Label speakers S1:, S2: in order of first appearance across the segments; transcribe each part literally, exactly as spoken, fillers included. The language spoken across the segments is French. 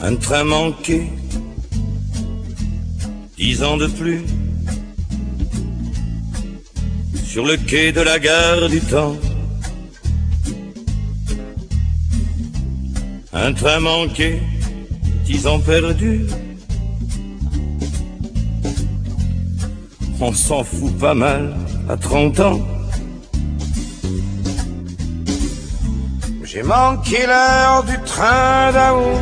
S1: Un train manqué, dix ans de plus, sur le quai de la gare du temps. Un train manqué, dix ans perdus. On s'en fout pas mal à trente ans. J'ai manqué l'heure du train d'amour.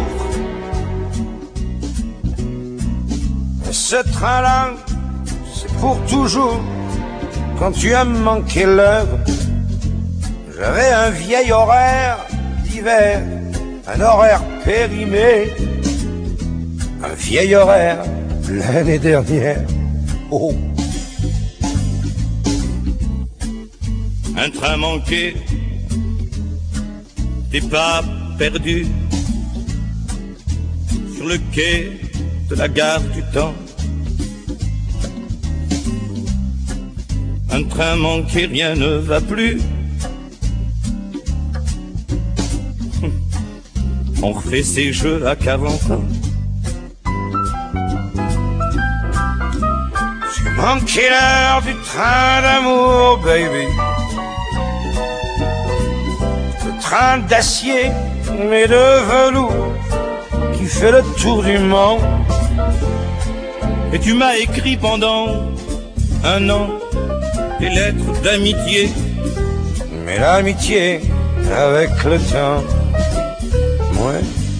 S1: Ce train-là, c'est pour toujours. Quand tu as manqué l'heure, j'avais un vieil horaire d'hiver, un horaire périmé, un vieil horaire l'année dernière. Oh. Un train manqué, des pas perdus sur le quai de la gare du temps. Un train manqué, rien ne va plus. On refait ses jeux à quarante ans. J'ai manqué l'heure du train d'amour, baby. Le train d'acier, mais de velours, qui fait le tour du monde. Et tu m'as écrit pendant un an des lettres d'amitié. Mais l'amitié, avec le temps, ouais.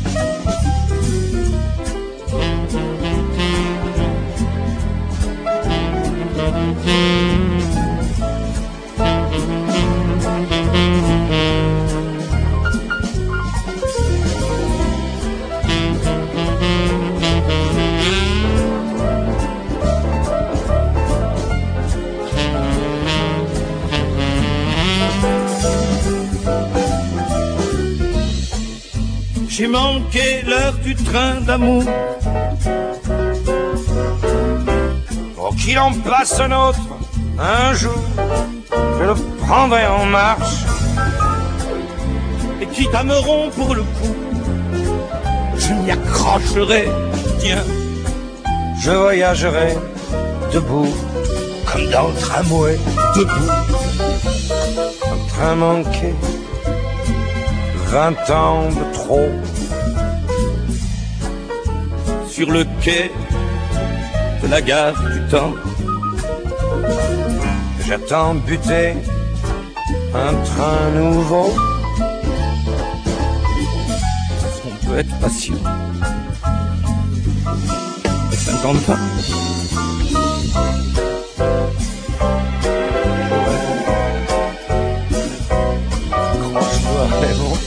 S1: J'ai manqué l'heure du train d'amour. Oh, qu'il en passe un autre, un jour, je le prendrai en marche. Et quitte à me rompre le cou, je m'y accrocherai, tiens. Je voyagerai debout, comme dans le tramway, debout. Un train manqué, vingt ans de trop. Sur le quai de la gare du temps, j'attends buter un train nouveau. On peut être patient. cinquante ans. Accroche-toi, Raymond.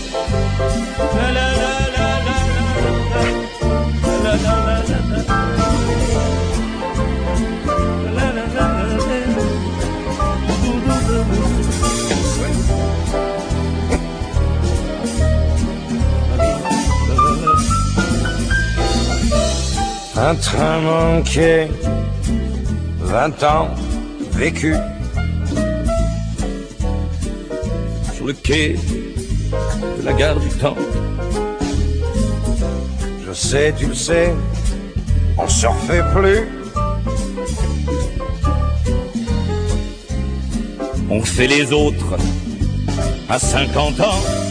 S1: Un train manqué, vingt ans vécu sur le quai de la gare du temps. Je sais, tu le sais, on se refait plus. On fait les autres à cinquante ans.